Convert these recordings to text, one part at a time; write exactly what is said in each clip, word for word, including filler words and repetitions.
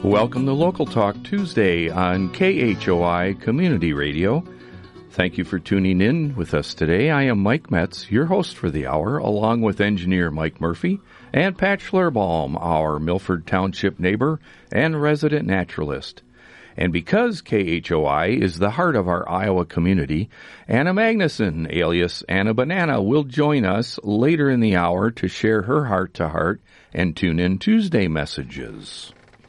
Welcome to Local Talk Tuesday on K H O I Community Radio. Thank you for tuning in with us today. I am Mike Metz, your host for the hour, along with engineer Mike Murphy and Pat Schlerbaum, our Milford Township neighbor and resident naturalist. And because K H O I is the heart of our Iowa community, Anna Magnuson, alias Anna Banana, will join us later in the hour to share her heart-to-heart and Tune In Tuesday messages.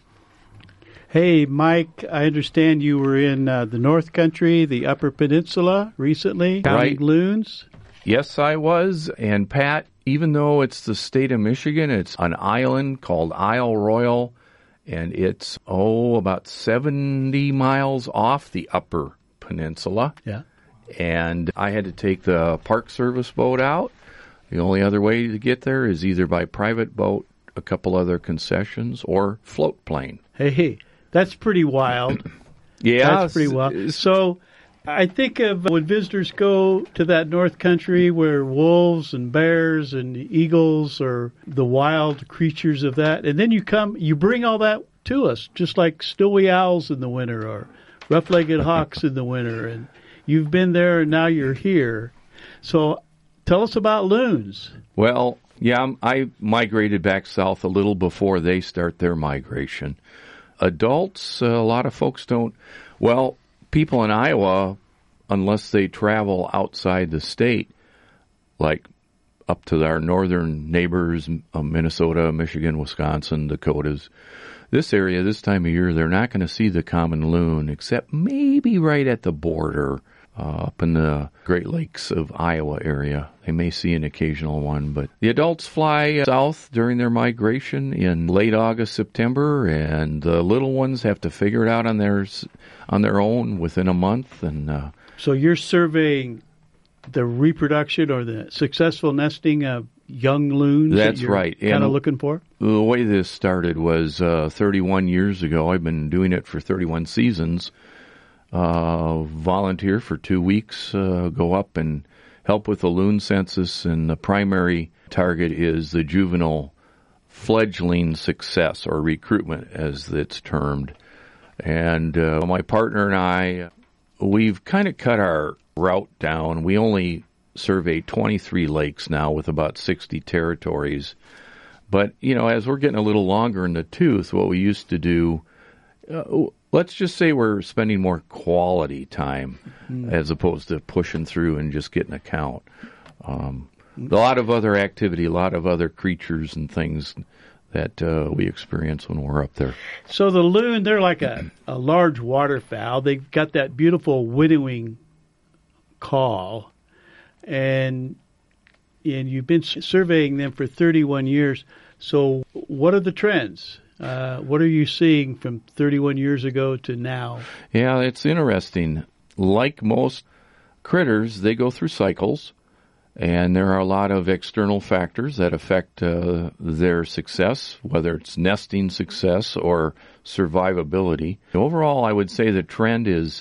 Hey, Mike, I understand you were in uh, the North Country, the Upper Peninsula recently, counting right. loons. Yes, I was. And Pat, even though it's the state of Michigan, it's an island called Isle Royale, and it's, oh, about seventy miles off the Upper Peninsula. Yeah. And I had to take the Park Service boat out. The only other way to get there is either by private boat, a couple other concessions, or float plane. Hey, hey. That's pretty wild. Yeah. That's pretty wild. So I think of when visitors go to that North Country where wolves and bears and eagles are the wild creatures of that. And then you come, you bring all that to us, just like snowy owls in the winter or rough-legged hawks in the winter. And you've been there and now you're here. So tell us about loons. Well, yeah, I migrated back south a little before they start their migration. Adults, uh, a lot of folks don't, well, people in Iowa, unless they travel outside the state, like up to our northern neighbors, uh, Minnesota, Michigan, Wisconsin, Dakotas, this area, this time of year, they're not going to see the common loon, except maybe right at the border, uh, up in the Great Lakes of Iowa area. They may see an occasional one, but the adults fly south during their migration in late August, September, and the little ones have to figure it out on their on their own within a month. And uh, so you're surveying the reproduction or the successful nesting of young loons. That's that you're right. Kind of and looking for. The way this started was uh, thirty-one years ago. I've been doing it for thirty-one seasons. Uh, volunteer for two weeks, uh, go up and help with the loon census, and the primary target is the juvenile fledgling success, or recruitment as it's termed. And uh, my partner and I, we've kind of cut our route down. We only survey twenty-three lakes now with about sixty territories. But, you know, as we're getting a little longer in the tooth, what we used to do, uh, let's just say we're spending more quality time mm. as opposed to pushing through and just getting a count. Um, a lot of other activity, a lot of other creatures and things that uh, we experience when we're up there. So the loon, they're like a, a large waterfowl. They've got that beautiful winnowing call, and and you've been surveying them for thirty-one years. So what are the trends? Uh, what are you seeing from thirty-one years ago to now? Yeah, it's interesting. Like most critters, they go through cycles, and there are a lot of external factors that affect uh, their success, whether it's nesting success or survivability. Overall, I would say the trend is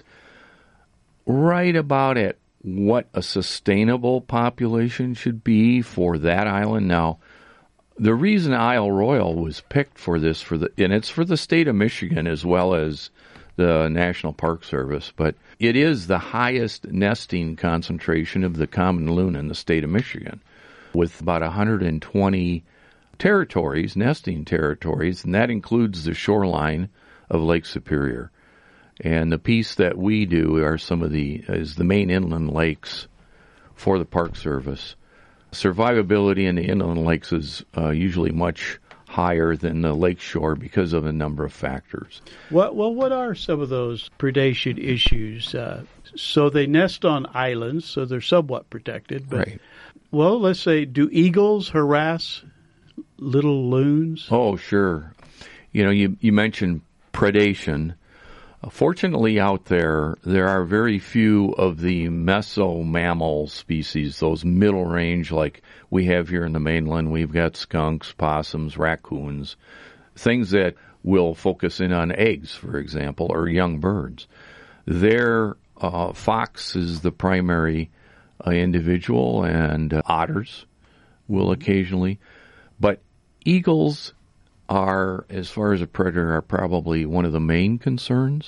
right about at what a sustainable population should be for that island. Now, the reason Isle Royale was picked for this, for the, and it's for the state of Michigan as well as the National Park Service, but it is the highest nesting concentration of the common loon in the state of Michigan, with about one hundred twenty territories, nesting territories, and that includes the shoreline of Lake Superior. And the piece that we do are some of the, is the main inland lakes for the Park Service. Survivability in the inland lakes is uh, usually much higher than the lakeshore because of a number of factors. What, well, what are some of those predation issues? Uh, so they nest on islands, so they're somewhat protected. But, right. Well, let's say, do eagles harass little loons? Oh, sure. You know, you, you mentioned predation. Fortunately, out there, there are very few of the mesomammal species, those middle range like we have here in the mainland. We've got skunks, possums, raccoons, things that will focus in on eggs, for example, or young birds. There, uh, fox is the primary uh, individual, and uh, otters will occasionally. But eagles are, as far as a predator, are probably one of the main concerns.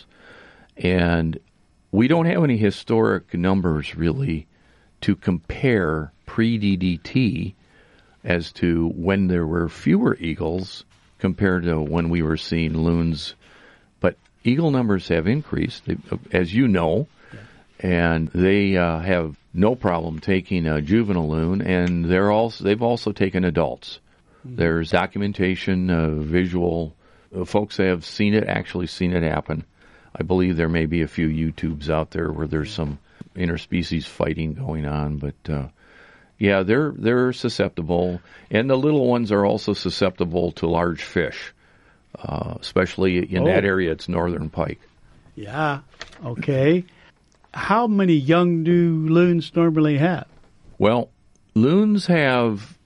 And we don't have any historic numbers, really, to compare pre-D D T as to when there were fewer eagles compared to when we were seeing loons. But eagle numbers have increased, as you know, and they uh, have no problem taking a juvenile loon, and they're also they've also taken adults. Mm-hmm. There's documentation, uh, visual. Uh, folks have seen it, actually seen it happen. I believe there may be a few YouTubes out there where there's some interspecies fighting going on, but uh, yeah, they're they're susceptible, and the little ones are also susceptible to large fish, uh, especially in oh. that area. It's northern pike. Yeah. Okay. How many young new loons normally have? Well, loons have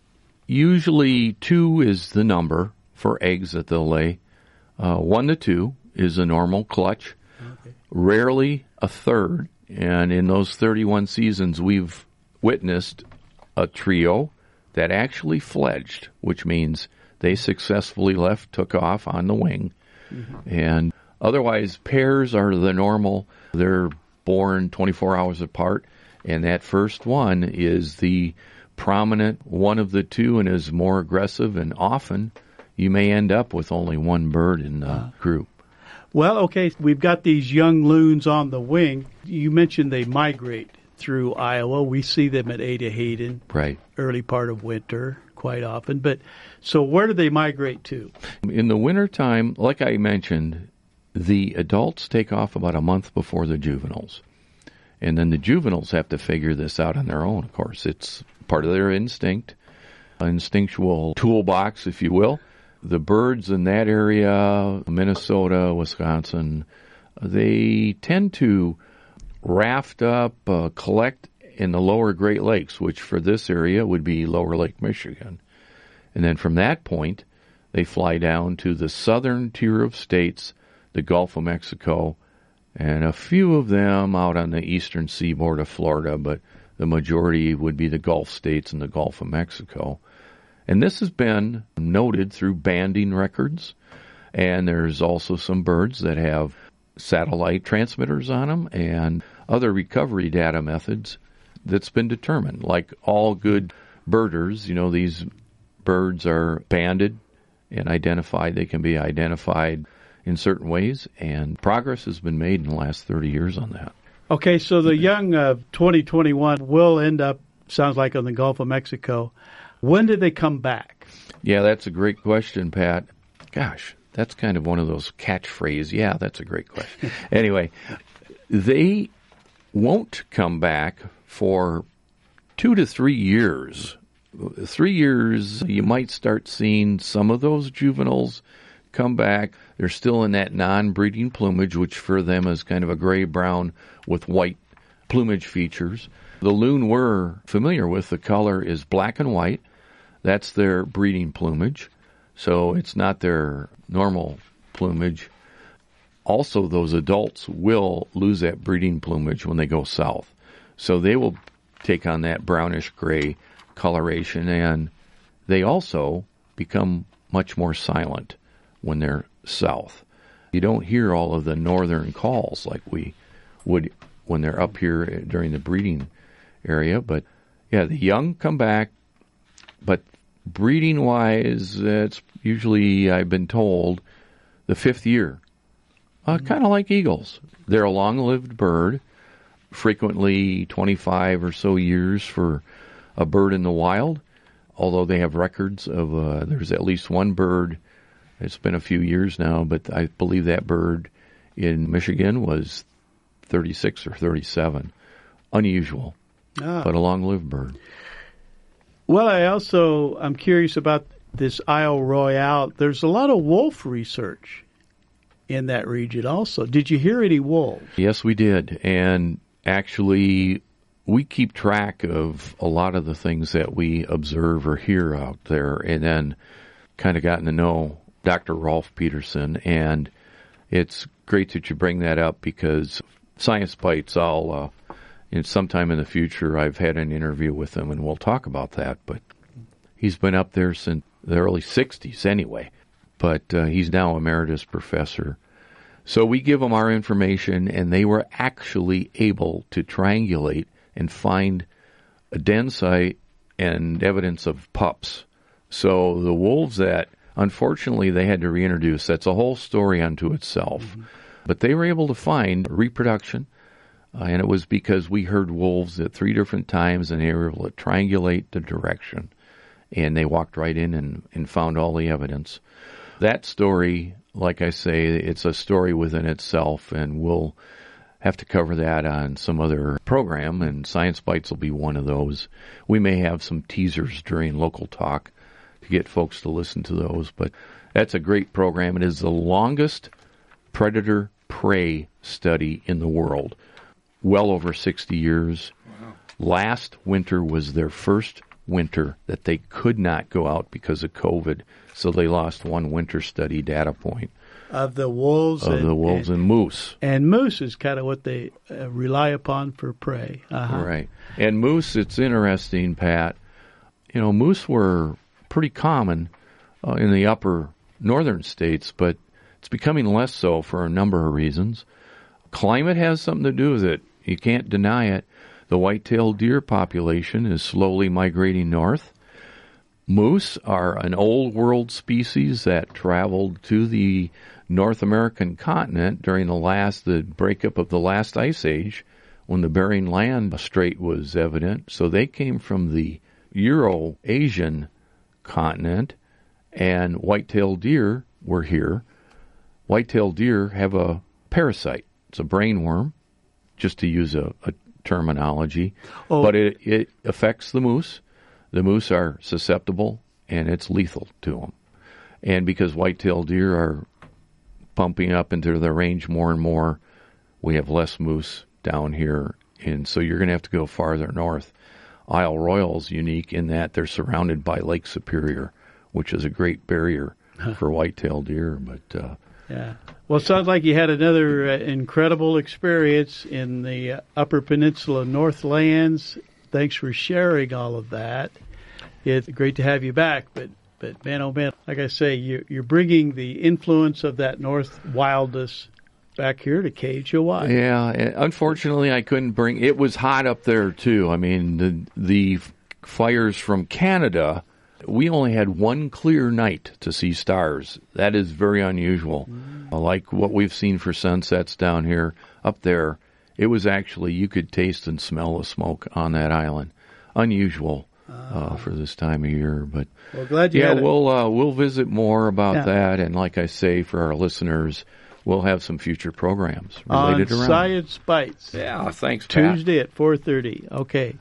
usually two is the number for eggs that they'll lay. Uh, one to two is a normal clutch. Okay. Rarely a third. And in those thirty-one seasons, we've witnessed a trio that actually fledged, which means they successfully left, took off on the wing. Mm-hmm. And otherwise, pairs are the normal. They're born twenty-four hours apart, and that first one is the prominent one of the two and is more aggressive, and often you may end up with only one bird in the uh, group. Well, okay, we've got these young loons on the wing. You mentioned they migrate through Iowa. We see them at Ada Hayden, right, early part of winter quite often. But so where do they migrate to? In the wintertime, like I mentioned, the adults take off about a month before the juveniles. And then the juveniles have to figure this out on their own, of course. It's part of their instinct, instinctual toolbox, if you will. The birds in that area, Minnesota, Wisconsin, they tend to raft up, uh, collect in the lower Great Lakes, which for this area would be lower Lake Michigan. And then from that point, they fly down to the southern tier of states, the Gulf of Mexico, and a few of them out on the eastern seaboard of Florida, but the majority would be the Gulf states and the Gulf of Mexico. And this has been noted through banding records, and there's also some birds that have satellite transmitters on them and other recovery data methods that's been determined. Like all good birders, you know, these birds are banded and identified. They can be identified in certain ways, and progress has been made in the last thirty years on that. Okay, so the young of uh, twenty twenty-one will end up, sounds like, on the Gulf of Mexico. When did they come back? Yeah, that's a great question, Pat. Gosh, that's kind of one of those catchphrases. Yeah, that's a great question. Anyway, they won't come back for two to three years. Three years, you might start seeing some of those juveniles come back. They're still in that non-breeding plumage, which for them is kind of a gray-brown with white plumage features. The loon we're familiar with, the color is black and white. That's their breeding plumage, so it's not their normal plumage. Also, those adults will lose that breeding plumage when they go south. So they will take on that brownish-gray coloration, and they also become much more silent when they're south. You don't hear all of the northern calls like we would when they're up here during the breeding area. But, yeah, the young come back, but breeding-wise, it's usually, I've been told, the fifth year. Uh, mm-hmm. Kind of like eagles. They're a long-lived bird, frequently twenty-five or so years for a bird in the wild, although they have records of, uh, there's at least one bird. It's been a few years now, but I believe that bird in Michigan was thirty-six or thirty-seven. Unusual, ah. but a long-lived bird. Well, I also, I'm curious about this Isle Royale. There's a lot of wolf research in that region also. Did you hear any wolves? Yes, we did. And actually, we keep track of a lot of the things that we observe or hear out there, and then kind of gotten to know Doctor Rolf Peterson. And it's great that you bring that up because Science Bites, I'll... Uh, And sometime in the future, I've had an interview with him, and we'll talk about that. But he's been up there since the early sixties anyway. but uh, he's now emeritus professor. So we give them our information, and they were actually able to triangulate and find a den site and evidence of pups. So the wolves that, unfortunately, they had to reintroduce, that's a whole story unto itself. Mm-hmm. But they were able to find reproduction, uh, and it was because we heard wolves at three different times, and they were able to triangulate the direction. And they walked right in and, and found all the evidence. That story, like I say, it's a story within itself, and we'll have to cover that on some other program, and Science Bites will be one of those. We may have some teasers during local talk to get folks to listen to those, but that's a great program. It is the longest predator-prey study in the world, well over sixty years. Wow. Last winter was their first winter that they could not go out because of COVID, so they lost one winter study data point. Of the wolves. Of and, the wolves and, and moose. And moose is kind of what they uh, rely upon for prey. Uh-huh. Right. And moose, it's interesting, Pat. You know, moose were pretty common uh, in the upper northern states, but it's becoming less so for a number of reasons. Climate has something to do with it. You can't deny it. The white-tailed deer population is slowly migrating north. Moose are an old world species that traveled to the North American continent during the last, the breakup of the last ice age, when the Bering Land Strait was evident. So they came from the Euro-Asian continent, and white-tailed deer were here. White-tailed deer have a parasite. It's a brain worm, just to use a, a terminology. Oh. But it, it affects the moose. The moose are susceptible, and it's lethal to them. And because white-tailed deer are pumping up into their range more and more, we have less moose down here, and so you're going to have to go farther north. Isle Royale's unique in that they're surrounded by Lake Superior, which is a great barrier for white-tailed deer. But uh, yeah, well, it sounds like you had another uh, incredible experience in the uh, Upper Peninsula Northlands. Thanks for sharing all of that. It's great to have you back, but but man, oh man, like I say, you're, you're bringing the influence of that North wildness back here to K H O Y. Yeah, unfortunately, I couldn't bring. It was hot up there too. I mean, the the fires from Canada. We only had one clear night to see stars. That is very unusual. Mm. Like what we've seen for sunsets down here, up there, it was actually, you could taste and smell the smoke on that island. Unusual uh, for this time of year. But well, glad you yeah, had it. we'll uh, we'll visit more about yeah. that. And like I say, for our listeners, we'll have some future programs related on around Science Bites. Yeah, thanks, Pat. Tuesday at four thirty. Okay.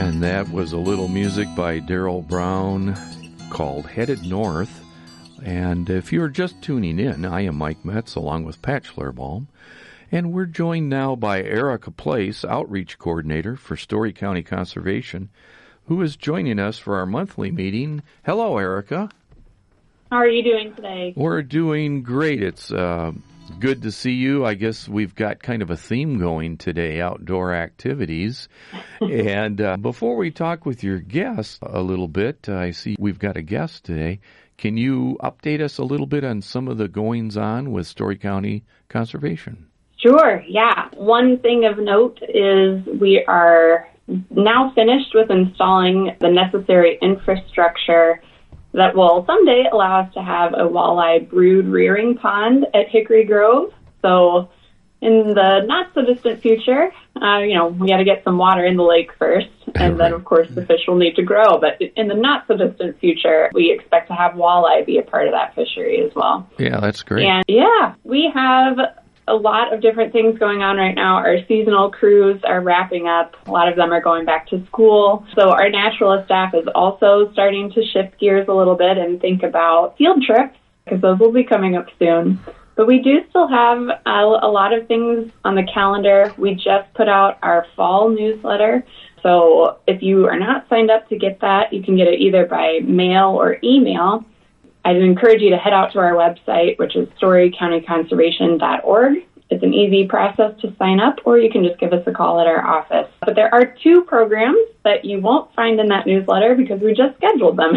And that was a little music by Daryl Brown called Headed North. And if you're just tuning in, I am Mike Metz along with Pat Schlerbaum. And we're joined now by Erica Place, Outreach Coordinator for Story County Conservation, who is joining us for our monthly meeting. Hello, Erica. How are you doing today? We're doing great. It's uh, good to see you. I guess we've got kind of a theme going today, outdoor activities. and uh, before we talk with your guest a little bit, uh, I see we've got a guest today. Can you update us a little bit on some of the goings-on with Story County Conservation? Sure, yeah. One thing of note is we are now finished with installing the necessary infrastructure that will someday allow us to have a walleye brood rearing pond at Hickory Grove. So in the not-so-distant future, uh, you know, we got to get some water in the lake first, and then, of course, the fish will need to grow. But in the not-so-distant future, we expect to have walleye be a part of that fishery as well. Yeah, that's great. And, yeah, we have a lot of different things going on right now. Our seasonal crews are wrapping up. A lot of them are going back to school. So our naturalist staff is also starting to shift gears a little bit and think about field trips, because those will be coming up soon. But we do still have a, a lot of things on the calendar. We just put out our fall newsletter. So if you are not signed up to get that, you can get it either by mail or email. I'd encourage you to head out to our website, which is story county conservation dot org. It's an easy process to sign up, or you can just give us a call at our office. But there are two programs that you won't find in that newsletter because we just scheduled them.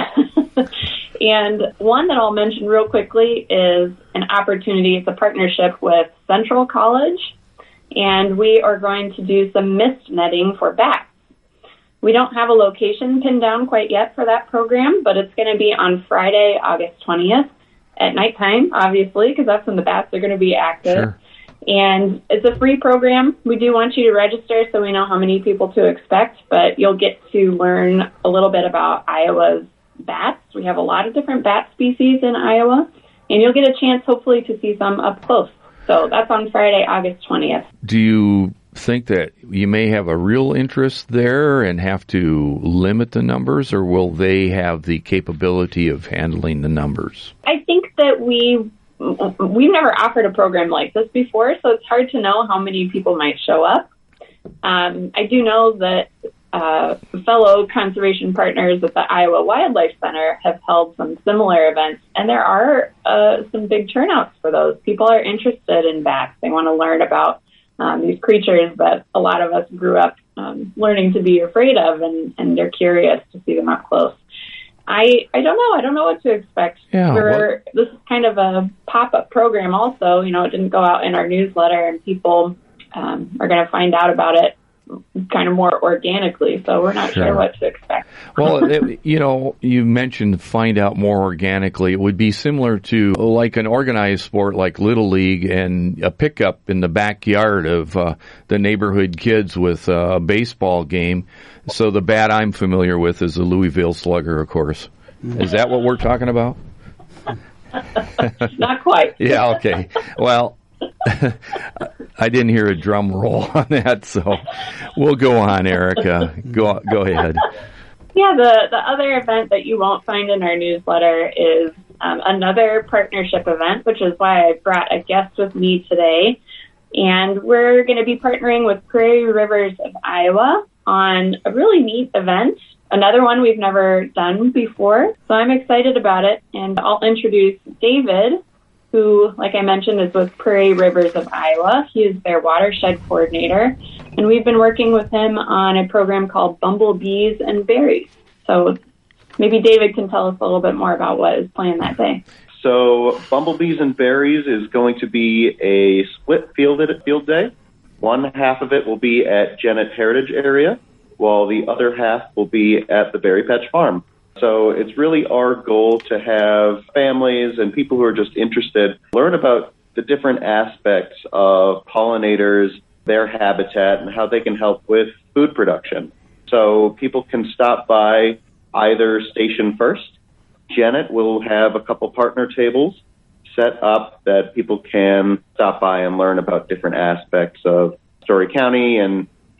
And one that I'll mention real quickly is an opportunity. It's a partnership with Central College, and we are going to do some mist netting for bats. We don't have a location pinned down quite yet for that program, but it's going to be on Friday, August twentieth at nighttime, obviously, because that's when the bats are going to be active. Sure. And it's a free program. We do want you to register so we know how many people to expect, but you'll get to learn a little bit about Iowa's bats. We have a lot of different bat species in Iowa, and you'll get a chance, hopefully, to see some up close. So that's on Friday, August twentieth. Do you think that you may have a real interest there and have to limit the numbers, or will they have the capability of handling the numbers? I think that we, we've never offered a program like this before, so it's hard to know how many people might show up. Um, I do know that uh, fellow conservation partners at the Iowa Wildlife Center have held some similar events, and there are uh, some big turnouts for those. People are interested in bats. They want to learn about Um, these creatures that a lot of us grew up um, learning to be afraid of, and, and they're curious to see them up close. I I don't know. I don't know what to expect. Yeah, We're, this is kind of a pop-up program also. You know, it didn't go out in our newsletter, and people um, are going to find out about it kind of more organically, so we're not sure, sure what to expect. Well, it, you know, you mentioned find out more organically. It would be similar to like an organized sport like Little League and a pickup in the backyard of uh, the neighborhood kids with uh, a baseball game. So the bat I'm familiar with is the Louisville Slugger, of course. Is that what we're talking about? Not quite. Yeah, okay. Well, I didn't hear a drum roll on that, so we'll go on, Erica. Go go ahead. Yeah, the, the other event that you won't find in our newsletter is um, another partnership event, which is why I brought a guest with me today. And we're going to be partnering with Prairie Rivers of Iowa on a really neat event, another one we've never done before. So I'm excited about it, and I'll introduce David, who, like I mentioned, is with Prairie Rivers of Iowa. He is their watershed coordinator, and we've been working with him on a program called Bumblebees and Berries. So maybe David can tell us a little bit more about what is planned that day. So Bumblebees and Berries is going to be a split field field day. One half of it will be at Janet Heritage area, while the other half will be at the Berry Patch Farm. So it's really our goal to have families and people who are just interested learn about the different aspects of pollinators, their habitat, and how they can help with food production. So people can stop by either station first. Janet will have a couple partner tables set up that people can stop by and learn about different aspects of Story County and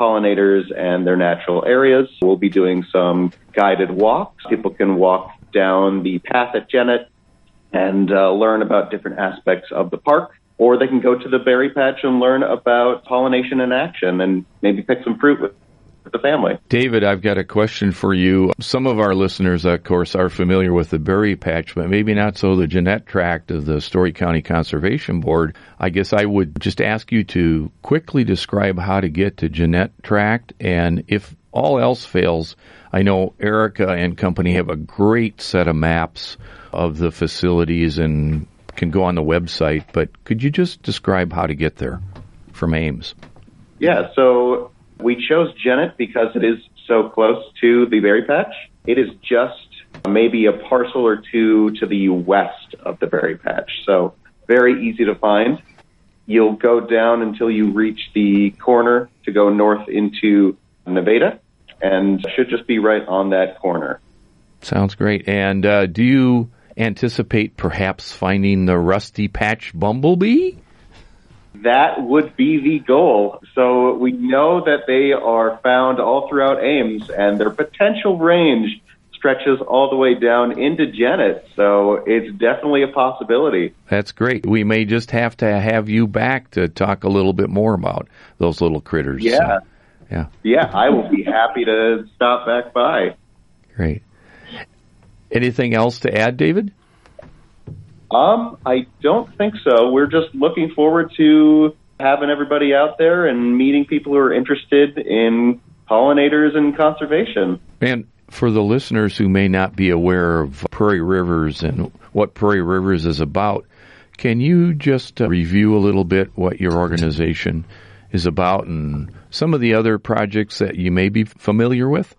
pollinators and their natural areas. We'll be doing some guided walks. People can walk down the path at Gennett and uh, learn about different aspects of the park. Or they can go to the berry patch and learn about pollination in action and maybe pick some fruit with the family. David, I've got a question for you. Some of our listeners, of course, are familiar with the berry patch, but maybe not so the Gennett Tract of the Story County Conservation Board. I guess I would just ask you to quickly describe how to get to Gennett Tract, and if all else fails, I know Erica and company have a great set of maps of the facilities and can go on the website, but could you just describe how to get there from Ames? Yeah, so we chose Gennett because it is so close to the berry patch. It is just maybe a parcel or two to the west of the berry patch, so very easy to find. You'll go down until you reach the corner to go north into Nevada, and should just be right on that corner. Sounds great. And uh, do you anticipate perhaps finding the rusty patch bumblebee? That would be the goal. So we know that they are found all throughout Ames, and their potential range stretches all the way down into Gennett. So it's definitely a possibility. That's great. We may just have to have you back to talk a little bit more about those little critters. Yeah. So, yeah. Yeah, I will be happy to stop back by. Great. Anything else to add, David? Um, I don't think so. We're just looking forward to having everybody out there and meeting people who are interested in pollinators and conservation. And for the listeners who may not be aware of Prairie Rivers and what Prairie Rivers is about, can you just uh, review a little bit what your organization is about and some of the other projects that you may be familiar with?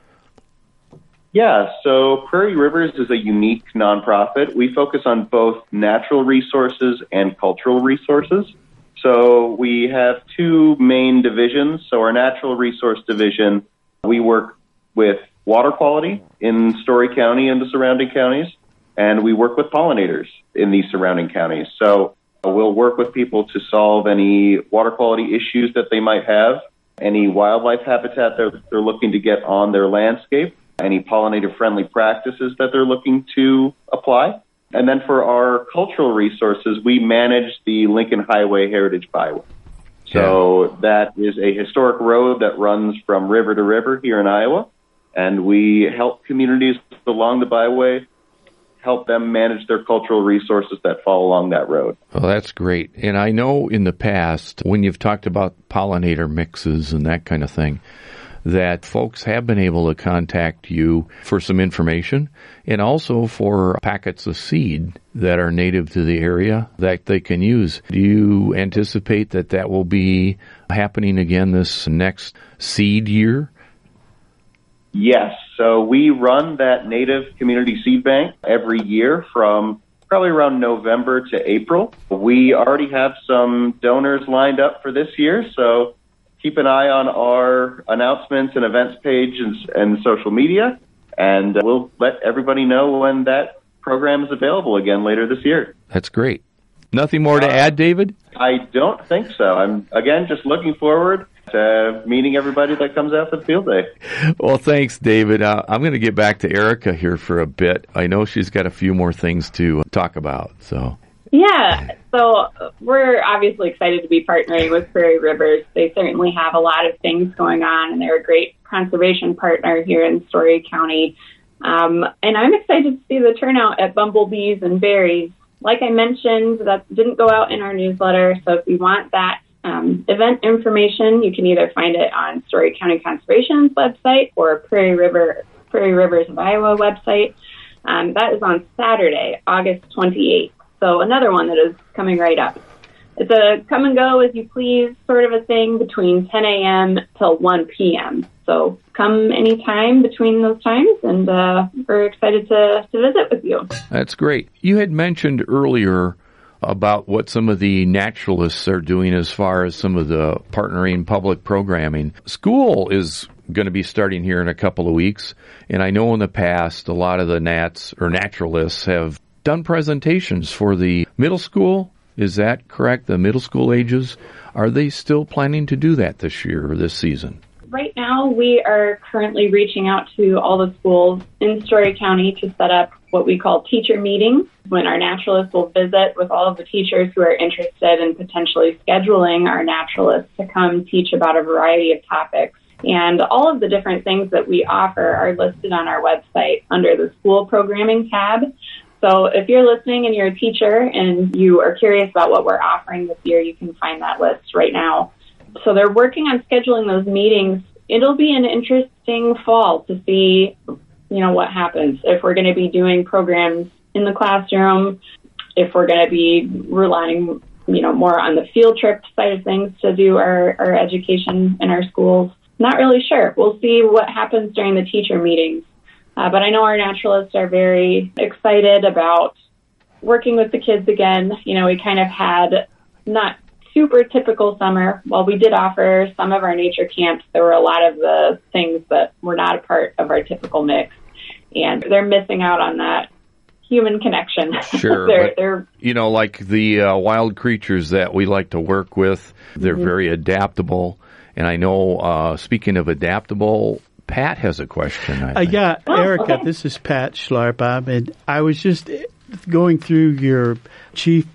Yeah, so Prairie Rivers is a unique nonprofit. We focus on both natural resources and cultural resources. So we have two main divisions. So our natural resource division, we work with water quality in Story County and the surrounding counties, and we work with pollinators in these surrounding counties. So we'll work with people to solve any water quality issues that they might have, any wildlife habitat that they're looking to get on their landscape, any pollinator-friendly practices that they're looking to apply. And then for our cultural resources, we manage the Lincoln Highway Heritage Byway. So yeah. That is a historic road that runs from river to river here in Iowa, and we help communities along the byway, help them manage their cultural resources that fall along that road. Well, that's great. And I know in the past, when you've talked about pollinator mixes and that kind of thing, that folks have been able to contact you for some information and also for packets of seed that are native to the area that they can use. Do you anticipate that that will be happening again this next seed year? Yes. So we run that native community seed bank every year from probably around November to April. We already have some donors lined up for this year, so keep an eye on our announcements and events page and, and social media, and we'll let everybody know when that program is available again later this year. That's great. Nothing more to uh, add, David? I don't think so. I'm, again, just looking forward to meeting everybody that comes out for the field day. Well, thanks, David. Uh, I'm going to get back to Erica here for a bit. I know she's got a few more things to talk about, so... Yeah, so we're obviously excited to be partnering with Prairie Rivers. They certainly have a lot of things going on, and they're a great conservation partner here in Story County. Um, and I'm excited to see the turnout at Bumblebees and Berries. Like I mentioned, that didn't go out in our newsletter, so if you want that um, event information, you can either find it on Story County Conservation's website or Prairie River, Prairie Rivers of Iowa website. Um, that is on Saturday, August twenty-eighth. So another one that is coming right up. It's a come and go as you please sort of a thing between ten a.m. till one p.m. So come anytime between those times, and uh, we're excited to, to visit with you. That's great. You had mentioned earlier about what some of the naturalists are doing as far as some of the partnering public programming. School is going to be starting here in a couple of weeks, and I know in the past a lot of the nats or naturalists have done presentations for the middle school Is that correct? The middle school ages, are they still planning to do that this year or this season? Right now, we are currently reaching out to all the schools in Story County to set up what we call teacher meetings, when our naturalists will visit with all of the teachers who are interested in potentially scheduling our naturalists to come teach about a variety of topics. And all of the different things that we offer are listed on our website under the school programming tab. So if you're listening and you're a teacher and you are curious about what we're offering this year, you can find that list right now. So they're working on scheduling those meetings. It'll be an interesting fall to see, you know, what happens. If we're going to be doing programs in the classroom, if we're going to be relying, you know, more on the field trip side of things to do our, our education in our schools. Not really sure. We'll see what happens during the teacher meetings. Uh, but I know our naturalists are very excited about working with the kids again. You know, we kind of had not super typical summer. While we did offer some of our nature camps, there were a lot of the things that were not a part of our typical mix. And they're missing out on that human connection. Sure. they're, but, they're, you know, like the uh, wild creatures that we like to work with, they're mm-hmm. very adaptable. And I know, uh, speaking of adaptable, Pat has a question. I uh, yeah, oh, Erica, okay. This is Pat Schlarbaum, and I was just going through your chief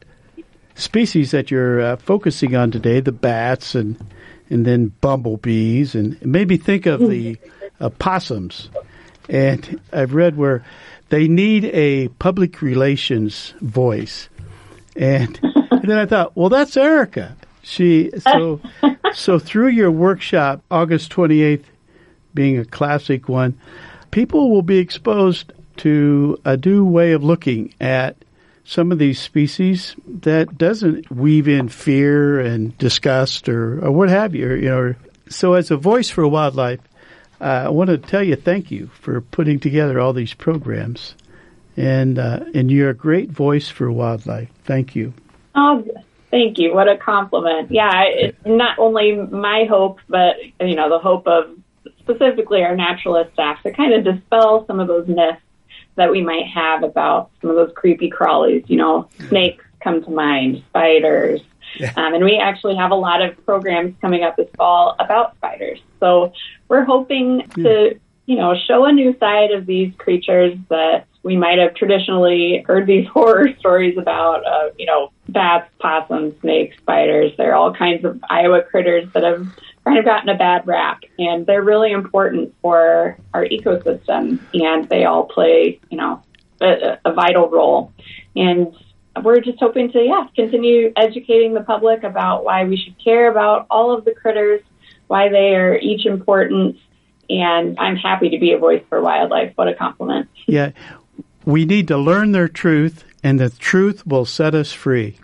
species that you're uh, focusing on today, the bats and and then bumblebees, and it made me think of the uh, possums. And I've read where they need a public relations voice. And, and then I thought, well, that's Erica. She so so through your workshop, August twenty-eighth being a classic one, people will be exposed to a new way of looking at some of these species that doesn't weave in fear and disgust or, or what have you. You know, so as a voice for wildlife, uh, I want to tell you thank you for putting together all these programs, and uh, and you're a great voice for wildlife. Thank you. Oh, thank you. What a compliment. Yeah, it's not only my hope, but you know, the hope of specifically our naturalist staff to kind of dispel some of those myths that we might have about some of those creepy crawlies. You know, snakes come to mind, spiders. Yeah. Um, and we actually have a lot of programs coming up this fall about spiders. So we're hoping yeah. to, you know, show a new side of these creatures that we might have traditionally heard these horror stories about, uh, you know, bats, possums, snakes, spiders. There are all kinds of Iowa critters that have kind of gotten a bad rap, and they're really important for our ecosystem, and they all play, you know, a, a vital role. And we're just hoping to, yeah, continue educating the public about why we should care about all of the critters, why they are each important, and I'm happy to be a voice for wildlife. What a compliment. Yeah, we need to learn their truth, and the truth will set us free.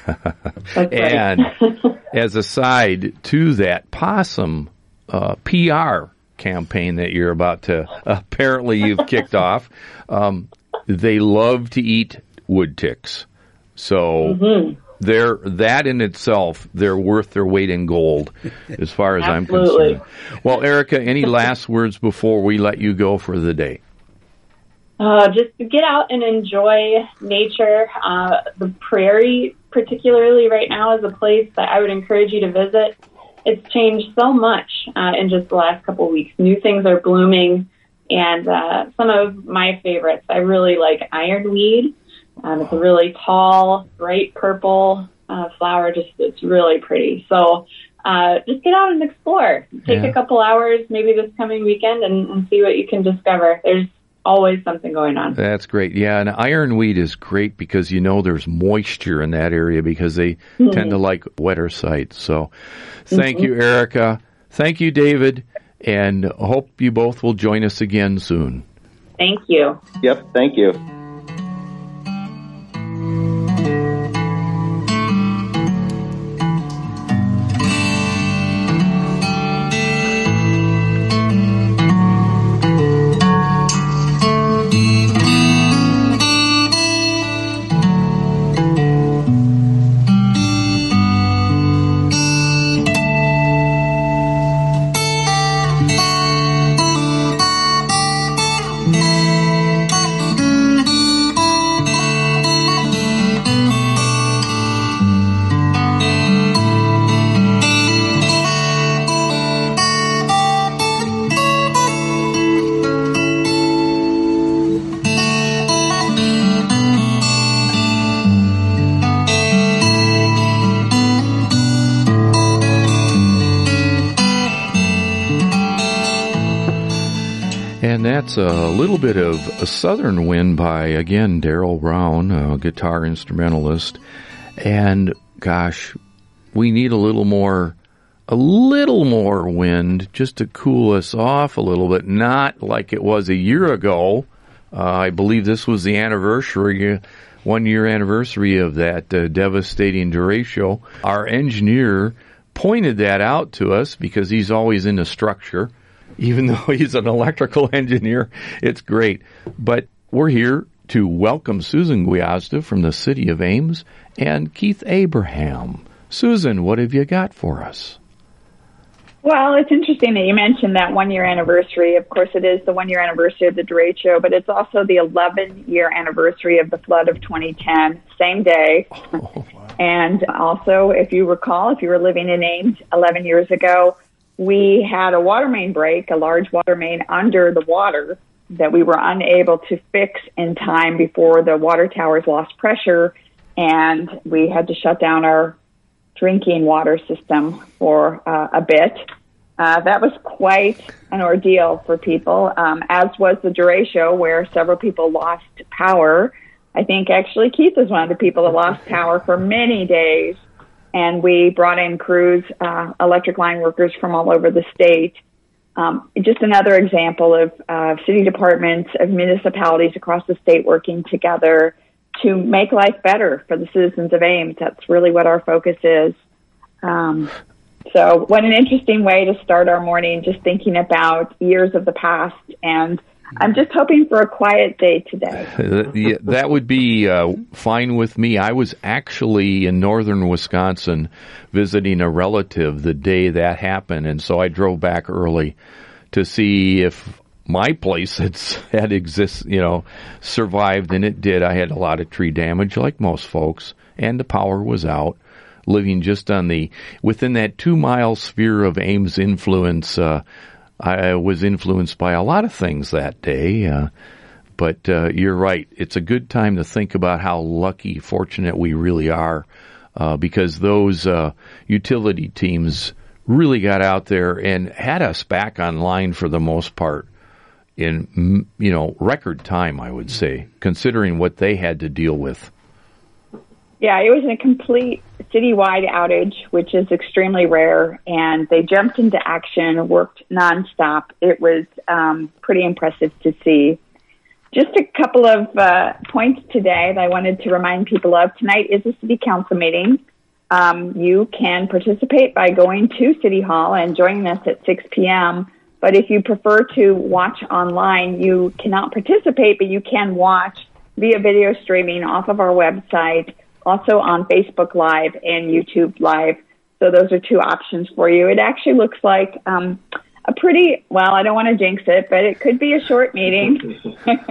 And as a side to that possum uh, P R campaign that you're about to, apparently you've kicked off, um, they love to eat wood ticks. So mm-hmm. they're, that in itself, they're worth their weight in gold as far as I'm concerned. Well, Erica, any last words before we let you go for the day? Uh, just to get out and enjoy nature. Uh, the prairie, particularly right now, is a place that I would encourage you to visit. It's changed so much uh, in just the last couple of weeks. New things are blooming, and uh, some of my favorites. I really like ironweed. Um, it's a really tall, bright purple uh, flower. Just it's really pretty. So uh, just get out and explore. Take yeah. a couple hours, maybe this coming weekend, and, and see what you can discover. There's always something going on. That's great. Yeah, and ironweed is great because you know there's moisture in that area because they mm-hmm. tend to like wetter sites. So thank mm-hmm. you, Erica. Thank you, David, and hope you both will join us again soon. Thank you. Yep, thank you. And that's a little bit of a Southern Wind by, again, Daryl Brown, a guitar instrumentalist. And, gosh, we need a little more, a little more wind just to cool us off a little bit, not like it was a year ago. Uh, I believe this was the anniversary, one-year anniversary of that uh, devastating derecho. Our engineer pointed that out to us because he's always into structure. Even though he's an electrical engineer, it's great. But we're here to welcome Susan Gwiazda from the city of Ames and Keith Abraham. Susan, what have you got for us? Well, it's interesting that you mentioned that one-year anniversary. Of course, it is the one-year anniversary of the derecho, but it's also the eleven-year anniversary of the flood of twenty ten, same day. Oh, wow. And also, if you recall, if you were living in Ames eleven years ago, we had a water main break, a large water main under the water that we were unable to fix in time before the water towers lost pressure, and we had to shut down our drinking water system for uh, a bit. Uh, that was quite an ordeal for people, um, as was the derecho, where several people lost power. I think actually Keith was one of the people that lost power for many days. And we brought in crews, uh, electric line workers from all over the state. Um, just another example of uh, city departments, of municipalities across the state working together to make life better for the citizens of Ames. That's really what our focus is. Um, so what an interesting way to start our morning, just thinking about years of the past. And I'm just hoping for a quiet day today. Yeah, that would be uh, fine with me. I was actually in northern Wisconsin visiting a relative the day that happened, and so I drove back early to see if my place had had exist, you know, survived, and it did. I had a lot of tree damage, like most folks, and the power was out. Living just on the within that two mile sphere of Ames influence. Uh, I was influenced by a lot of things that day, uh, but uh, you're right. It's a good time to think about how lucky, fortunate we really are, uh, because those uh, utility teams really got out there and had us back online for the most part in, you know, record time, I would say, considering what they had to deal with. Yeah, it was a complete citywide outage, which is extremely rare, and they jumped into action, worked nonstop. It was um, pretty impressive to see. Just a couple of uh, points today that I wanted to remind people of. Tonight is a city council meeting. Um, you can participate by going to City Hall and joining us at six p.m., but if you prefer to watch online, you cannot participate, but you can watch via video streaming off of our website, also on Facebook Live and YouTube Live. So those are two options for you. It actually looks like um, a pretty, well, I don't want to jinx it, but it could be a short meeting.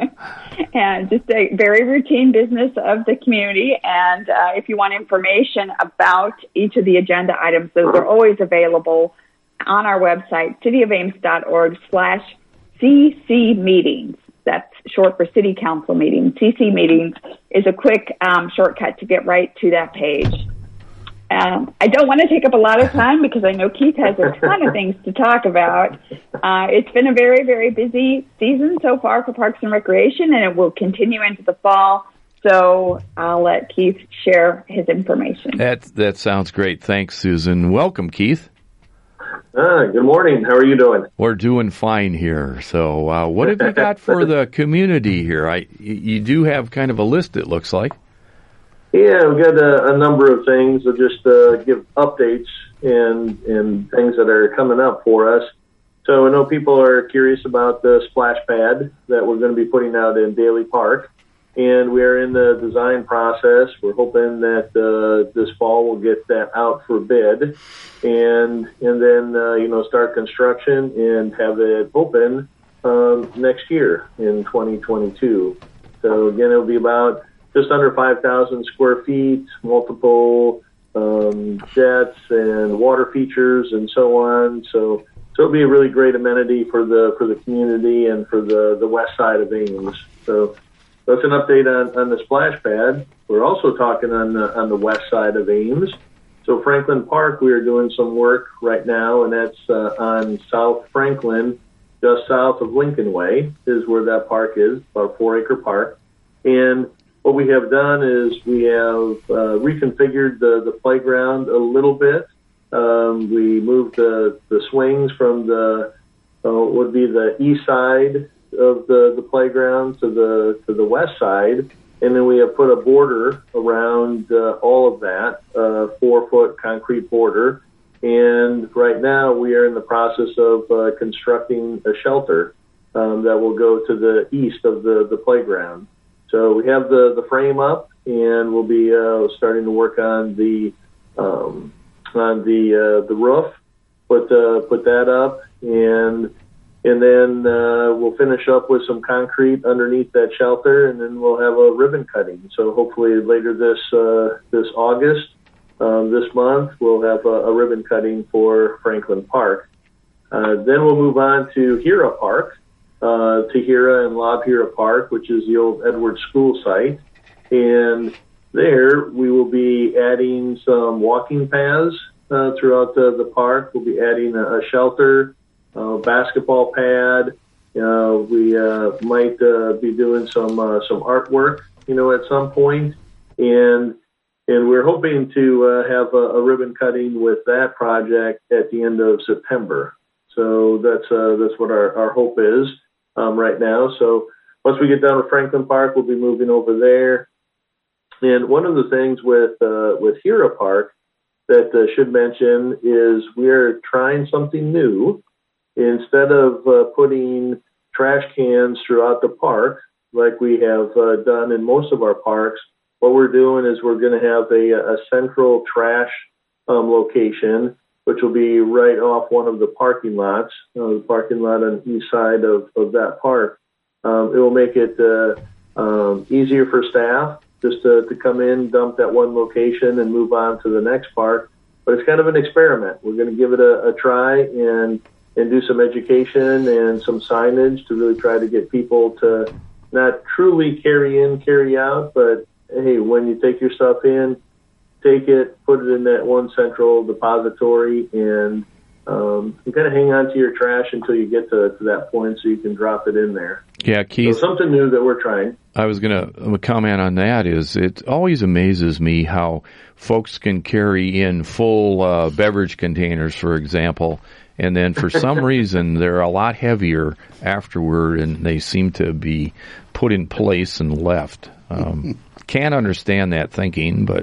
And just a very routine business of the community. And uh, if you want information about each of the agenda items, those are always available on our website, cityofames.org slash CC meetings. That's short for City Council meetings. C C meetings is a quick um, shortcut to get right to that page. Um, I don't want to take up a lot of time because I know Keith has a ton of things to talk about. Uh, it's been a very, very busy season so far for Parks and Recreation, and it will continue into the fall. So I'll let Keith share his information. That, that sounds great. Thanks, Susan. Welcome, Keith. Ah, good morning. How are you doing? We're doing fine here. So uh, what have you got for the community here? I, you do have kind of a list, it looks like. Yeah, we've got a, a number of things. I'll just uh, give updates and, and things that are coming up for us. So I know people are curious about the splash pad that we're going to be putting out in Daly Park. And we are in the design process. We're hoping that uh, this fall we'll get that out for bid, and and then uh, you know start construction and have it open um, next year in twenty twenty-two. So again, it'll be about just under five thousand square feet, multiple um, jets and water features and so on. So so it'll be a really great amenity for the for the community and for the the west side of Ames. So. That's an update on, on the splash pad. We're also talking on the, on the west side of Ames. So Franklin Park, we are doing some work right now, and that's uh, on South Franklin just south of Lincoln Way is where that park is, about a four-acre park. And what we have done is we have uh, reconfigured the, the playground a little bit. Um, we moved the, the swings from the uh, would be the east side of the, the playground to the to the west side, and then we have put a border around uh, all of that, uh, four-foot concrete border. And right now we are in the process of uh, constructing a shelter um, that will go to the east of the, the playground. So we have the, the frame up, and we'll be uh, starting to work on the um, on the uh, the roof, put uh, put that up, and and then uh, we'll finish up with some concrete underneath that shelter, and then we'll have a ribbon cutting. So hopefully later this uh, this August, um, this month, we'll have a, a ribbon cutting for Franklin Park. Uh, then we'll move on to Hira Park, uh, Tahira and Lob Hira Park, which is the old Edwards School site, and there we will be adding some walking paths uh, throughout the, the park. We'll be adding a, a shelter, a basketball pad. Uh, we uh, might uh, be doing some uh, some artwork, you know, at some point, and and we're hoping to uh, have a, a ribbon cutting with that project at the end of September. So that's uh, that's what our, our hope is um, right now. So once we get done with Franklin Park, we'll be moving over there. And one of the things with uh, with Hira Park that uh, should mention is we're trying something new. Instead of uh, putting trash cans throughout the park like we have uh, done in most of our parks, what we're doing is we're going to have a, a central trash um, location, which will be right off one of the parking lots, uh, the parking lot on the east side of, of that park. Um, it will make it uh, um, easier for staff just to, to come in, dump that one location, and move on to the next park. But it's kind of an experiment. We're going to give it a, a try and and do some education and some signage to really try to get people to not truly carry in, carry out, but, hey, when you take your stuff in, take it, put it in that one central depository, and um, you kind of hang on to your trash until you get to, to that point so you can drop it in there. Yeah, Keith. So something new that we're trying. I was going to comment on that is it always amazes me how folks can carry in full uh, beverage containers, for example, and then for some reason they're a lot heavier afterward, and they seem to be put in place and left. Um, can't understand that thinking, but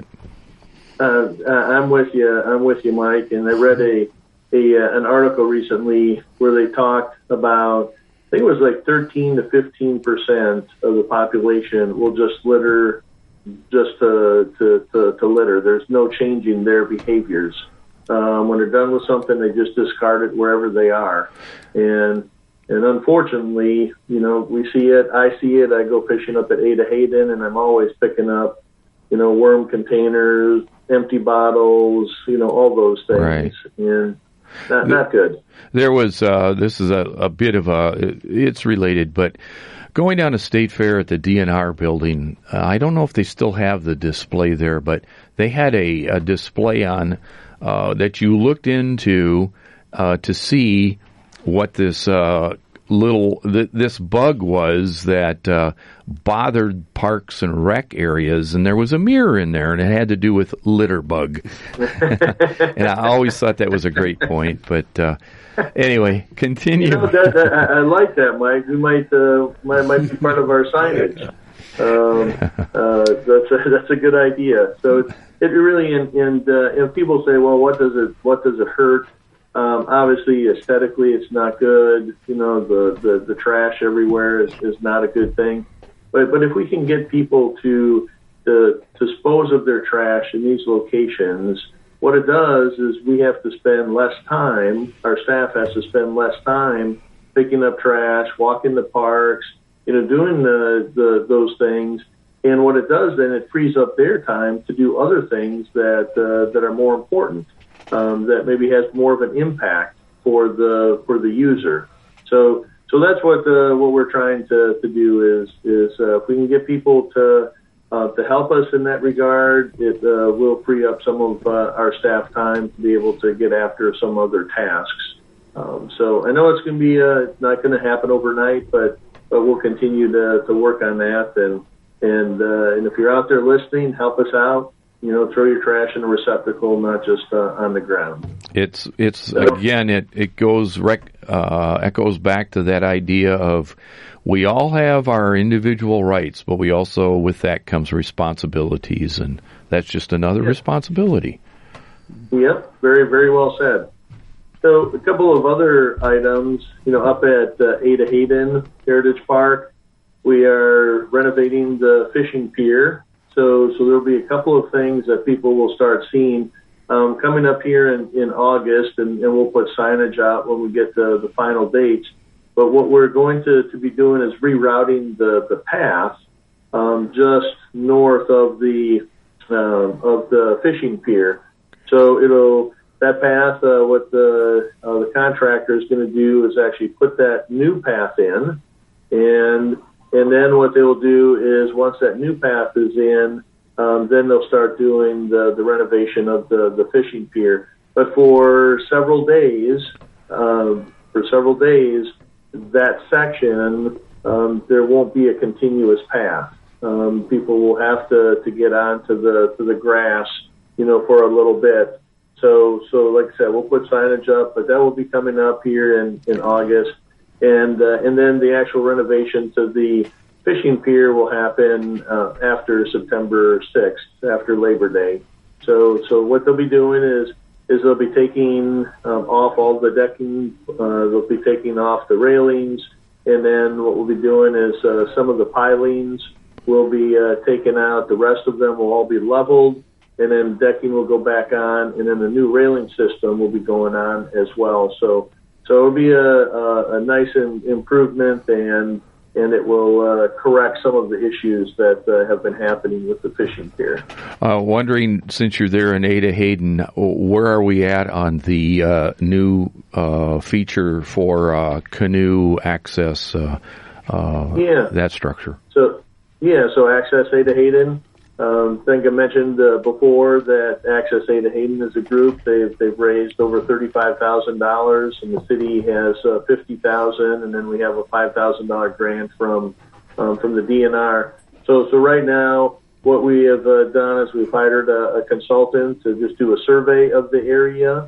uh, I'm with you. I'm with you, Mike. And I read a, a uh, an article recently where they talked about, I think it was like thirteen to fifteen percent of the population will just litter just to, to, to, to litter. There's no changing their behaviors. Um, when they're done with something, they just discard it wherever they are. And and unfortunately, you know, we see it. I see it. I go fishing up at Ada Hayden, and I'm always picking up, you know, worm containers, empty bottles, you know, all those things. Right. And not, not good. There was, uh, this is a, a bit of a, it's related, but going down to State Fair at the D N R building, uh, I don't know if they still have the display there, but they had a, a display on uh, that you looked into uh, to see what this uh, little, th- this bug was that uh, bothered parks and rec areas, and there was a mirror in there, and it had to do with litter bug. And I always thought that was a great point, but uh, anyway, continue. You know, that, that, I, I like that, Mike. We might, uh, might might be part of our signage. Um, uh, that's a, that's a good idea. So it, it really, and and, uh, and people say, well, what does it what does it hurt? Um, obviously, aesthetically, it's not good. You know, the, the, the trash everywhere is, is not a good thing. But but if we can get people to, to dispose of their trash in these locations, what it does is we have to spend less time, our staff has to spend less time picking up trash, walking the parks, you know, doing the, the those things. And what it does then, it frees up their time to do other things that uh, that are more important, um, that maybe has more of an impact for the for the user. So so that's what uh, what we're trying to, to do is is uh, if we can get people to Uh, to help us in that regard, it uh, will free up some of uh, our staff time to be able to get after some other tasks. Um, so I know it's going to be uh, not going to happen overnight, but but we'll continue to, to work on that. And and uh, and if you're out there listening, help us out. You know, throw your trash in a receptacle, not just uh, on the ground. It's it's again it it goes rec, uh, echoes back to that idea of we all have our individual rights, but we also with that comes responsibilities, and that's just another yep. responsibility. Yep, very very well said. So a couple of other items, you know, up at uh, Ada Hayden Heritage Park, we are renovating the fishing pier. So, so there'll be a couple of things that people will start seeing um, coming up here in, in August, and, and we'll put signage out when we get the, the final dates. But what we're going to, to be doing is rerouting the, the path um, just north of the uh, of the fishing pier. So it'll that path. Uh, what the uh, the contractor is going to do is actually put that new path in, and And then what they will do is once that new path is in, um, then they'll start doing the, the renovation of the, the fishing pier. But for several days, uh, for several days, that section, um, there won't be a continuous path. Um, people will have to, to get onto the to the grass, you know, for a little bit. So, so like I said, we'll put signage up, but that will be coming up here in, in August. And uh, and then the actual renovation to the fishing pier will happen uh, after September sixth, after Labor Day. So so what they'll be doing is is they'll be taking um, off all the decking, uh, they'll be taking off the railings, and then what we'll be doing is uh, some of the pilings will be uh, taken out. The rest of them will all be leveled, and then decking will go back on, and then the new railing system will be going on as well. So. So it'll be a, a, a nice in, improvement, and and it will uh, correct some of the issues that uh, have been happening with the fishing pier. Uh, wondering, since you're there in Ada Hayden, where are we at on the uh, new uh, feature for uh, canoe access? Uh, uh, yeah, that structure. So yeah, so Access Ada Hayden. Um, I think I mentioned uh, before that Access Ada Hayden is a group. They've they've raised over thirty-five thousand dollars, and the city has uh, fifty thousand dollars, and then we have a five thousand dollars grant from um, from the D N R. So so right now, what we have uh, done is we've hired a, a consultant to just do a survey of the area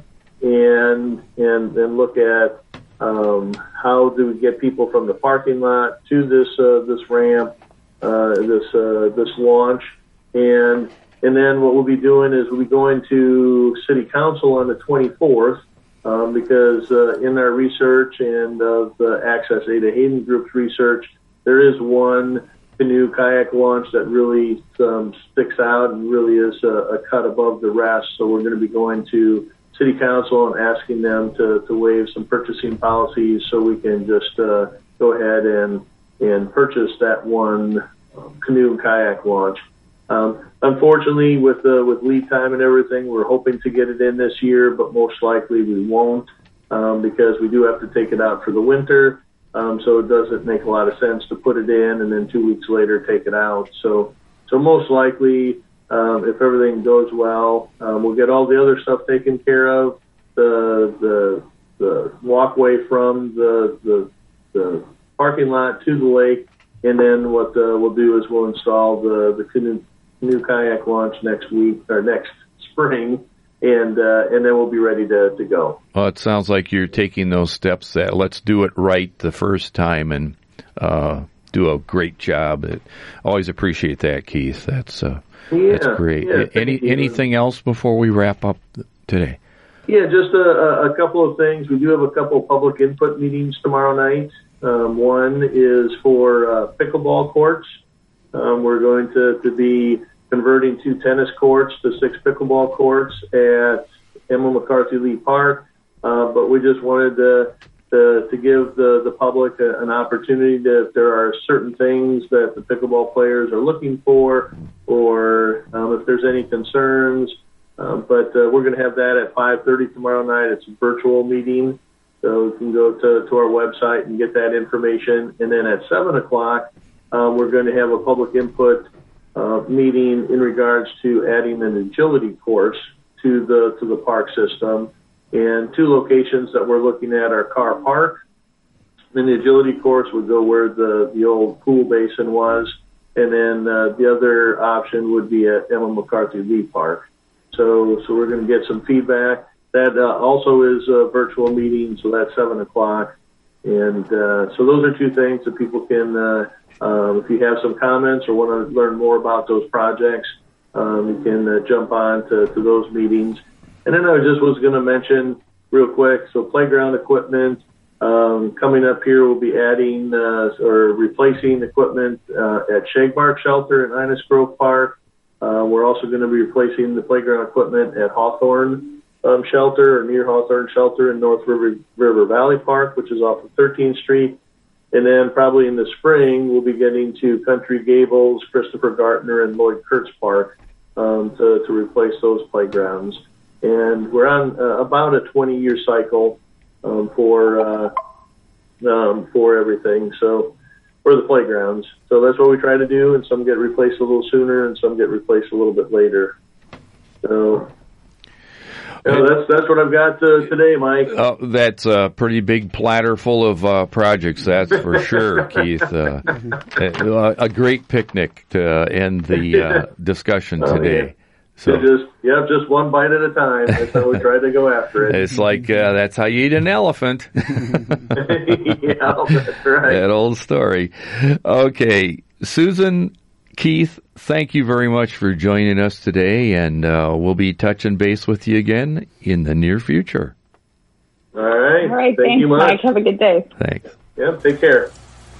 and and then look at um, how do we get people from the parking lot to this uh, this ramp, uh, this uh, this launch. And and then what we'll be doing is we'll be going to City Council on the twenty-fourth um, because uh, in our research and of the Access Ada Hayden Group's research, there is one canoe kayak launch that really um, sticks out and really is a, a cut above the rest. So we're going to be going to City Council and asking them to, to waive some purchasing policies so we can just uh, go ahead and, and purchase that one um, canoe and kayak launch. Um, unfortunately, with uh, with lead time and everything, we're hoping to get it in this year, but most likely we won't um, because we do have to take it out for the winter. Um, so it doesn't make a lot of sense to put it in and then two weeks later take it out. So so most likely, um, if everything goes well, um, we'll get all the other stuff taken care of. The the the walkway from the the, the parking lot to the lake, and then what uh, we'll do is we'll install the the canoe. New kayak launch next week or next spring, and uh, and then we'll be ready to, to go. Well, it sounds like you're taking those steps that let's do it right the first time and uh, do a great job. It, always appreciate that, Keith. That's uh, yeah, that's great. Yeah, Any anything else before we wrap up today? Yeah, just a, a couple of things. We do have a couple of public input meetings tomorrow night. Um, one is for uh, pickleball courts. Um, we're going to, to be converting two tennis courts to six pickleball courts at Emma McCarthy Lee Park. Uh, but we just wanted to, to, to give the, the public a, an opportunity to, if there are certain things that the pickleball players are looking for, or um, if there's any concerns. Um, but uh, we're going to have that at five thirty tomorrow night. It's a virtual meeting, so you can go to, to our website and get that information. And then at seven o'clock, uh, we're going to have a public input uh, meeting in regards to adding an agility course to the to the park system. And two locations that we're looking at are Carr Park. Then the agility course would go where the, the old pool basin was. And then uh, the other option would be at Emma McCarthy Lee Park. So so we're going to get some feedback. That uh, also is a virtual meeting, so that's seven o'clock. And uh, so those are two things that people can, uh, uh, if you have some comments or want to learn more about those projects, um, you can uh, jump on to, to those meetings. And then I just was going to mention real quick, so playground equipment, um, coming up here we'll be adding uh, or replacing equipment uh, at Shagbark Shelter in Innis Grove Park. Uh, we're also going to be replacing the playground equipment at Hawthorne um, Shelter or near Hawthorne Shelter in North River, River Valley Park, which is off of thirteenth Street. And then probably in the spring, we'll be getting to Country Gables, Christopher Gartner, and Lloyd Kurtz Park um, to, to replace those playgrounds. And we're on uh, about a twenty-year cycle um, for uh, um, for everything. So for the playgrounds. So that's what we try to do, and some get replaced a little sooner, and some get replaced a little bit later. So you know, that's that's what I've got uh, today, Mike. Uh, that's a pretty big platter full of uh, projects, that's for sure, Keith. Uh, a, a great picnic to end the uh, discussion today. Oh, yeah. So just yeah, just one bite at a time. That's how we try to go after it. It's like uh, that's how you eat an elephant. Yeah, that's right. That old story. Okay, Susan, Keith, thank you very much for joining us today, and uh, we'll be touching base with you again in the near future. All right. All right. Thank Thanks, you much. Mike. Have a good day. Thanks. Yep. Take care.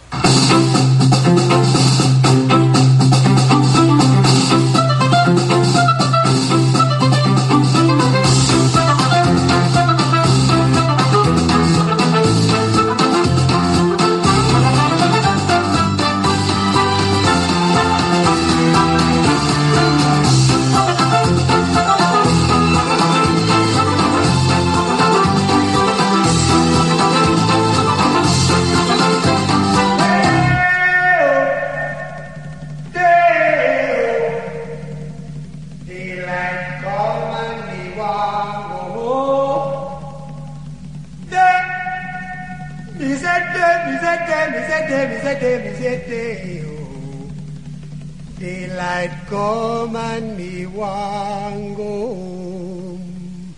Daylight come and me want go home.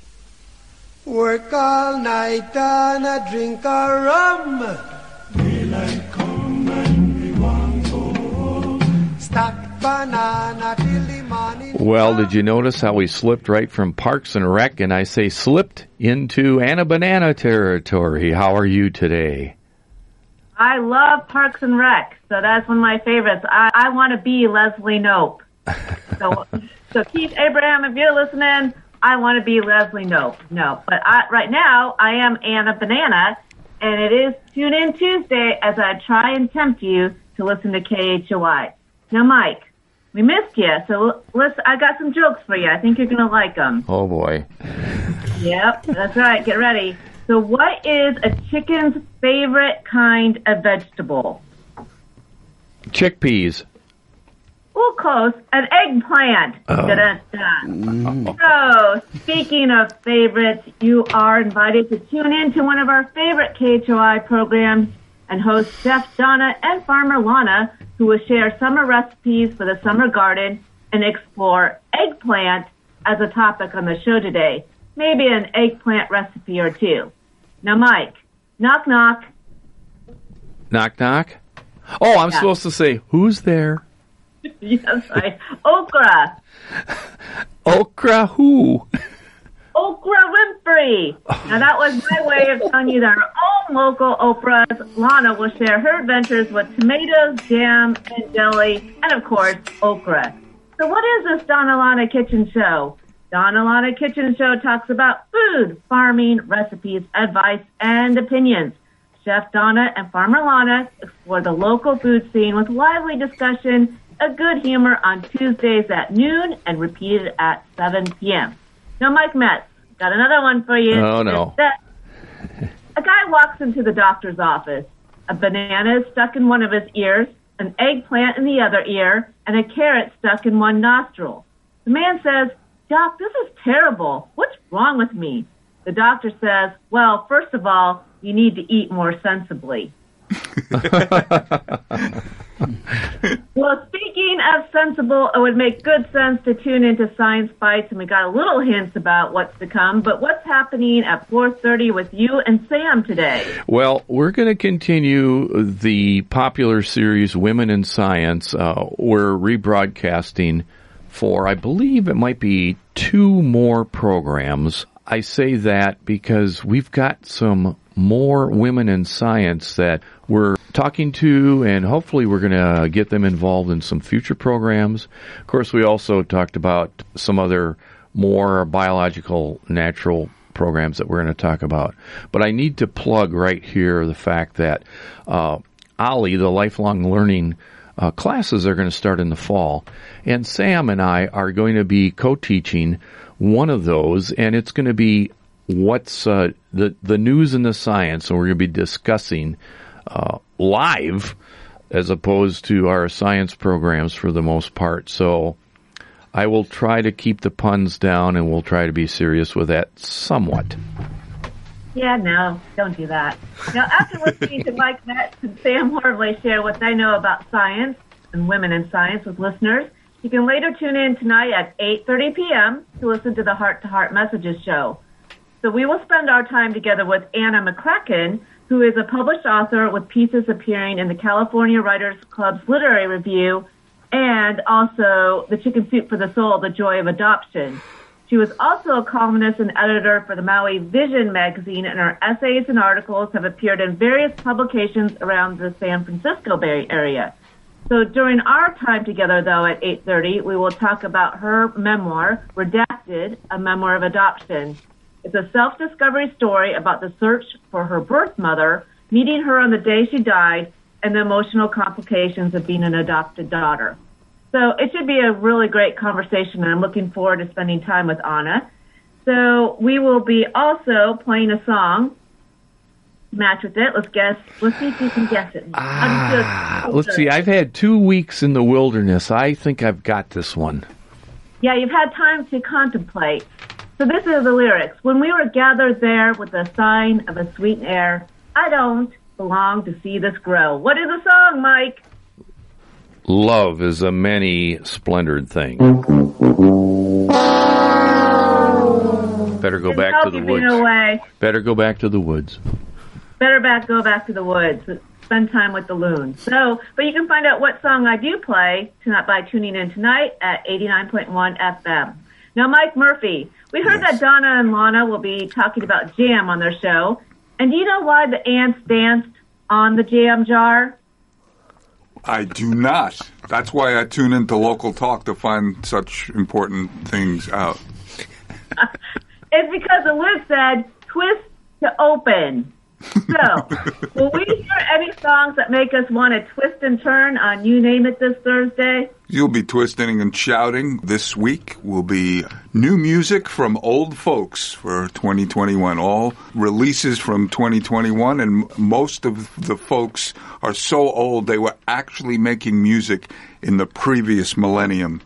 Work all night and a drink a rum. Daylight come and me want go home. Stack banana till the morning. Well, did you notice how we slipped right from Parks and Rec, and I say slipped, into Anna Banana territory? How are you today? I love Parks and Rec, so that's one of my favorites. I, I want to be Leslie Knope. So, so Keith Abraham, if you're listening, I want to be Leslie Knope. No, but I, right now I am Anna Banana, and it is Tune In Tuesday as I try and tempt you to listen to K H O I. Now, Mike, we missed you, so let's. I got some jokes for you. I think you're going to like them. Oh boy. Yep, that's right. Get ready. So what is a chicken's favorite kind of vegetable? Chickpeas. Oh, close. An eggplant. Oh. Da-da-da. So, speaking of favorites, you are invited to tune in to one of our favorite K H O I programs and host Chef Donna and Farmer Lana, who will share summer recipes for the summer garden and explore eggplant as a topic on the show today. Maybe an eggplant recipe or two. Now, Mike, knock, knock. Knock, knock? Oh, I'm Yeah. supposed to say, who's there? Yes, I. Okra. Okra who? Okra Winfrey. Now, that was my way of telling you that our own local Oprah's Lana will share her adventures with tomatoes, jam, and jelly, and, of course, okra. So what is this Donna Lana Kitchen Show? Donna Lana Kitchen Show talks about food, farming, recipes, advice, and opinions. Chef Donna and Farmer Lana explore the local food scene with lively discussion, a good humor on Tuesdays at noon, and repeated at seven p.m. Now, Mike Metz, got another one for you. Oh, no. A guy walks into the doctor's office. A banana is stuck in one of his ears, an eggplant in the other ear, and a carrot stuck in one nostril. The man says, "Doc, this is terrible. What's wrong with me?" The doctor says, well, first of all, you need to eat more sensibly. Well, speaking of sensible, it would make good sense to tune into Science Bites, and we got a little hints about what's to come. But what's happening at four thirty with you and Sam today? Well, we're going to continue the popular series Women in Science. Uh, we're rebroadcasting for, I believe it might be two more programs. I say that because we've got some more women in science that we're talking to, and hopefully we're going to get them involved in some future programs. Of course, we also talked about some other more biological, natural programs that we're going to talk about. But I need to plug right here the fact that uh, Ollie, the lifelong learning uh, classes are going to start in the fall, and Sam and I are going to be co-teaching one of those, and it's going to be what's uh, the the news and the science, and we're going to be discussing uh, live as opposed to our science programs for the most part. So I will try to keep the puns down, and we'll try to be serious with that somewhat. Yeah, no, don't do that. Now, after listening to Mike Metz and Sam Horvley share what they know about science and women in science with listeners, you can later tune in tonight at eight thirty p.m. to listen to the Heart to Heart Messages show. So we will spend our time together with Anna McCracken, who is a published author with pieces appearing in the California Writers Club's Literary Review and also The Chicken Soup for the Soul, The Joy of Adoption. She was also a columnist and editor for the Maui Vision magazine, and her essays and articles have appeared in various publications around the San Francisco Bay Area. So during our time together, though, at eight thirty, we will talk about her memoir, Redacted, A Memoir of Adoption. It's a self-discovery story about the search for her birth mother, meeting her on the day she died, and the emotional complications of being an adopted daughter. So it should be a really great conversation, and I'm looking forward to spending time with Anna. So we will be also playing a song to match with it. Let's guess. Let's see if you can guess it. Ah, let's see. I've had two weeks in the wilderness. I think I've got this one. Yeah, you've had time to contemplate. So this is the lyrics. When we were gathered there with the sign of a sweet air, I don't belong to see this grow. What is the song, Mike? Love is a many splendored thing. Better go back to the woods. Away. Better go back to the woods. Better back go back to the woods. Spend time with the loons. So, but you can find out what song I do play tonight by tuning in tonight at eighty-nine point one F M. Now, Mike Murphy, we heard yes. that Donna and Lana will be talking about jam on their show. And do you know why the ants danced on the jam jar? I do not. That's why I tune into Local Talk to find such important things out. It's because the lid said, twist to open. So, will we hear any songs that make us want to twist and turn on You Name It this Thursday? You'll be twisting and shouting. This week will be new music from old folks for twenty twenty-one. All releases from twenty twenty-one, and most of the folks are so old they were actually making music in the previous millennium.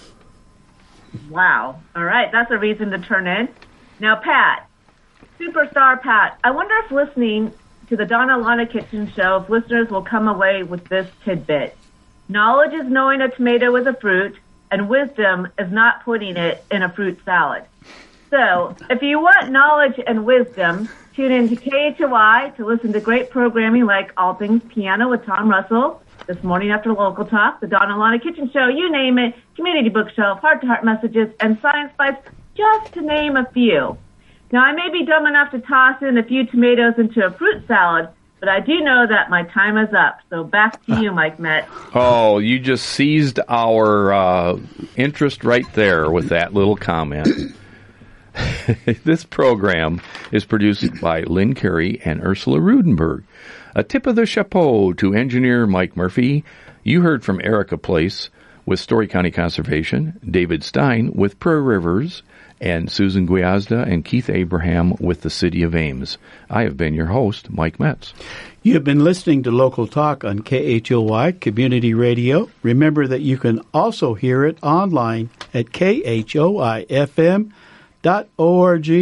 Wow. All right, that's a reason to turn in. Now, Pat. Superstar Pat, I wonder if listening to the Donna Lana Kitchen Show, if listeners will come away with this tidbit. Knowledge is knowing a tomato is a fruit, and wisdom is not putting it in a fruit salad. So, if you want knowledge and wisdom, tune in to K H O I to listen to great programming like All Things Piano with Tom Russell, This Morning After Local Talk, the Donna Lana Kitchen Show, you name it, Community Bookshelf, Heart to Heart Messages, and Science Bites, just to name a few. Now, I may be dumb enough to toss in a few tomatoes into a fruit salad, but I do know that my time is up. So back to you, Mike Metz. Oh, you just seized our uh, interest right there with that little comment. This program is produced by Lynn Carey and Ursula Rudenberg. A tip of the chapeau to engineer Mike Murphy. You heard from Erica Place with Story County Conservation, David Stein with Prairie Rivers, and Susan Guiazda and Keith Abraham with the City of Ames. I have been your host, Mike Metz. You have been listening to Local Talk on K H O Y Community Radio. Remember that you can also hear it online at K H O I F M dot org,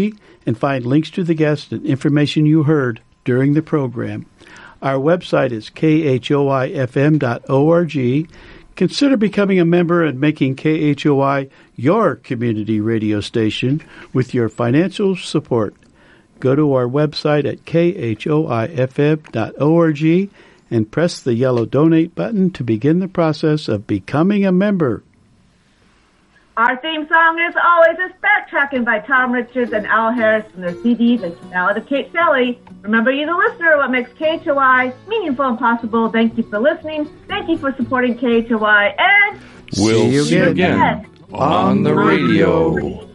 and find links to the guests and information you heard during the program. Our website is k h o i f m dot org. Consider becoming a member and making K H O I your community radio station with your financial support. Go to our website at k h o i f m dot org and press the yellow donate button to begin the process of becoming a member. Our theme song, as always, is Backtracking by Tom Richards and Al Harris from their C D, The Ballad of Kate Shelley. Remember, you, the listener, what makes K H O I meaningful and possible. Thank you for listening. Thank you for supporting K H O I. And we'll see you see you again, again on the radio.